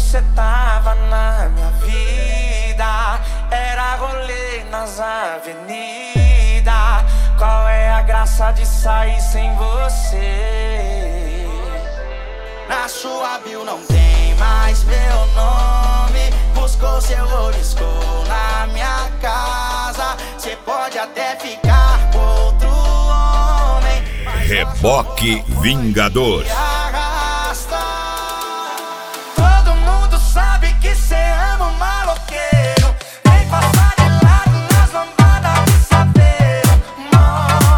cê tava na minha vida, era rolê nas avenidas. Qual é a graça de sair sem você? Na sua bio não tem mais meu nome. Buscou seu riscou na minha casa. Cê pode até ficar com outro homem, Reboque Vingador. Todo mundo sabe que cê ama um maloqueiro. Vem passar de lado nas lambadas de saveiro. Mó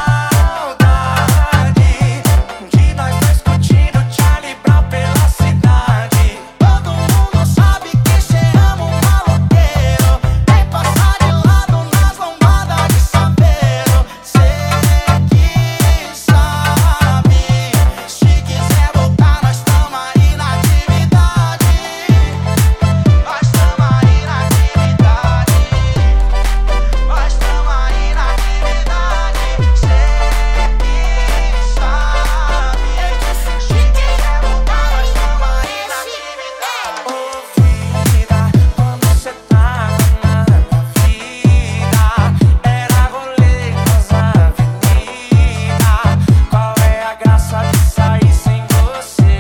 saudade de nós dois curtindo Charlie Brown pela cidade. Todo mundo sabe que cê ama um maloqueiro. Vem passar de lado nas lambadas de saveiro. Cê que sabe, se quiser voltar nós tamo aí na atividade. Nós tamo aí na atividade. Nós tamo aí na atividade. Cê que sabe, se quiser voltar nós tamo aí na atividade. Ô vida, quando cê tava na minha vida, era rolê nas avenidas. Qual é a graça de sair sem você?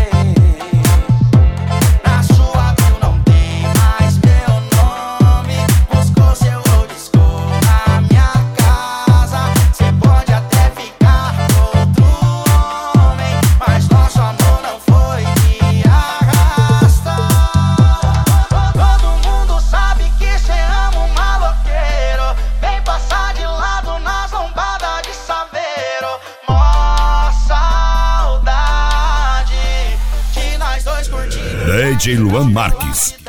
Na sua bio não tem mais meu nome. Buscou seu riscou na minha casa. Cê pode até ficar com outro homem, mas nosso amor não foi de arrasta. Todo mundo sabe que cê ama um maloqueiro. Vem passar de lado nas lombadas de saveiro. Mó saudade de nós dois curtindo DJ Luan Marques.